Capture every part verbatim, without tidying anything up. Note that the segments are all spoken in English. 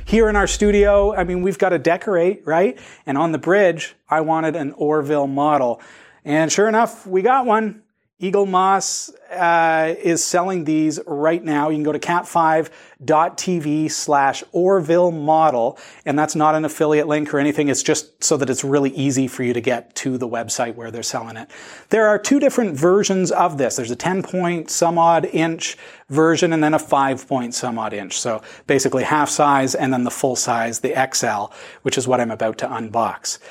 Here in our studio, I mean, we've got to decorate, right? And on the bridge, I wanted an Orville model. And sure enough, we got one. Eaglemoss uh, is selling these right now. You can go to cat five dot t v slash Orville model, and that's not an affiliate link or anything. It's just so that it's really easy for you to get to the website where they're selling it. There are two different versions of this. There's a ten point some odd inch version and then a five point some odd inch. So basically half size and then the full size, the X L, which is what I'm about to unbox.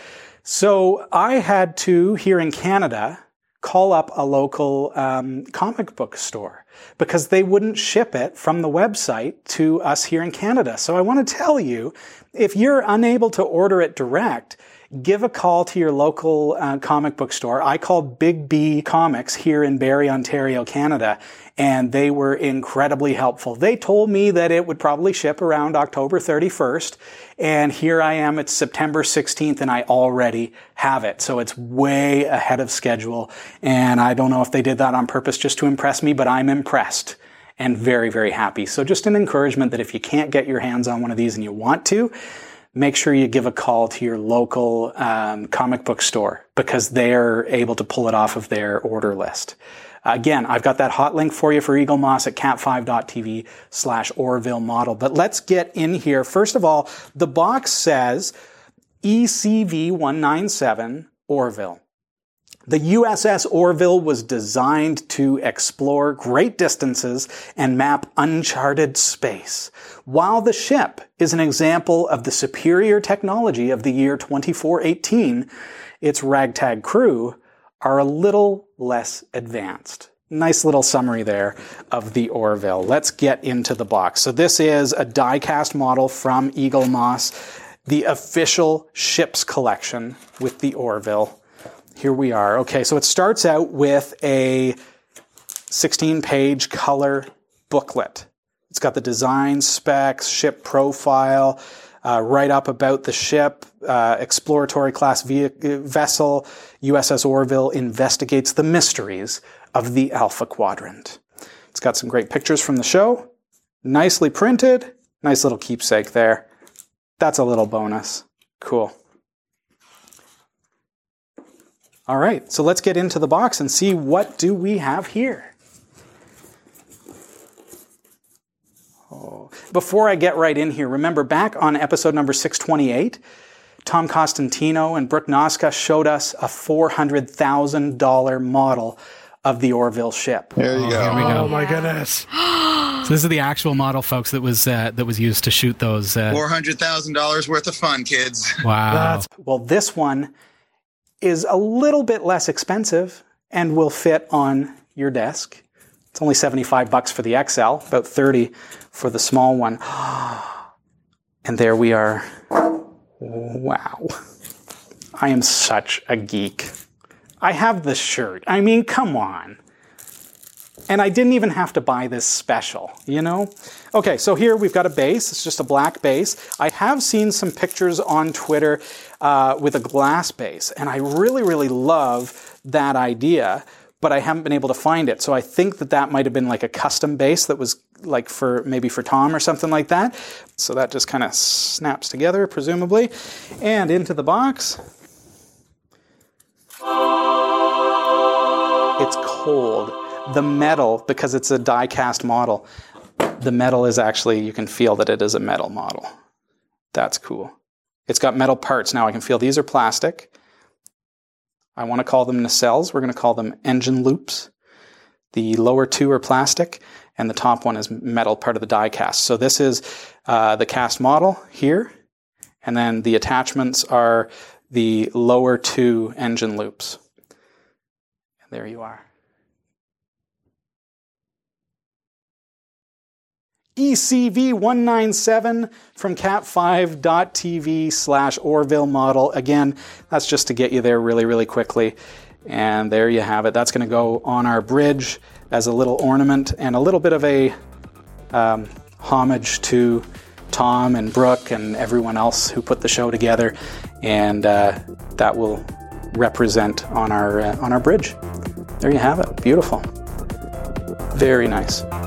So I had to, here in Canada, call up a local um, comic book store because they wouldn't ship it from the website to us here in Canada. So I want to tell you, if you're unable to order it direct, give a call to your local uh, comic book store. I called Big B Comics here in Barrie, Ontario, Canada, and they were incredibly helpful. They told me that it would probably ship around October thirty-first, and here I am, it's September sixteenth, and I already have it. So it's way ahead of schedule, and I don't know if they did that on purpose just to impress me, but I'm impressed and very, very happy. So just an encouragement that if you can't get your hands on one of these and you want to, make sure you give a call to your local um, comic book store because they're able to pull it off of their order list. Again, I've got that hot link for you for Eaglemoss at cat five dot t v slash Orville model. But let's get in here. First of all, the box says E C V one ninety-seven Orville. The U S S Orville was designed to explore great distances and map uncharted space. While the ship is an example of the superior technology of the year twenty-four eighteen, its ragtag crew are a little less advanced. Nice little summary there of the Orville. Let's get into the box. So this is a die-cast model from Eaglemoss, the official ships collection with the Orville. Here we are. Okay, so it starts out with a sixteen page color booklet. It's got the design specs, ship profile, uh, write up about the ship, uh, exploratory class ve- vessel, U S S Orville investigates the mysteries of the Alpha Quadrant. It's got some great pictures from the show. Nicely printed. Nice little keepsake there. That's a little bonus. Cool. All right, so let's get into the box and see what do we have here. Oh. Before I get right in here, remember back on episode number six twenty-eight, Tom Costantino and Brooke Noska showed us a four hundred thousand dollars model of the Orville ship. There you oh, go. Here we go. Oh my goodness. So this is the actual model, folks, that was uh, that was used to shoot those. Uh... four hundred thousand dollars worth of fun, kids. Wow. That's, well, this one is a little bit less expensive and will fit on your desk. It's only seventy-five bucks for the X L, about thirty for the small one. And there we are. Wow. I am such a geek. I have this shirt. I mean, come on. And I didn't even have to buy this special, you know? Okay, so here we've got a base. It's just a black base. I have seen some pictures on Twitter uh, with a glass base, and I really, really love that idea, but I haven't been able to find it. So I think that that might have been like a custom base that was like for maybe for Tom or something like that. So that just kind of snaps together, presumably, and into the box. It's cold. The metal, because it's a die-cast model, the metal is actually, you can feel that it is a metal model. That's cool. It's got metal parts. Now I can feel these are plastic. I want to call them nacelles. We're going to call them engine loops. The lower two are plastic, and the top one is metal, part of the die-cast. So this is uh, the cast model here, and then the attachments are the lower two engine loops. And there you are. E C V one ninety-seven from cat five dot t v slash Orville model. Again, that's just to get you there really, really quickly. And there you have it. That's going to go on our bridge as a little ornament and a little bit of a um, homage to Tom and Brooke and everyone else who put the show together. And uh, that will represent on our uh, on our bridge. There you have it. Beautiful. Very nice.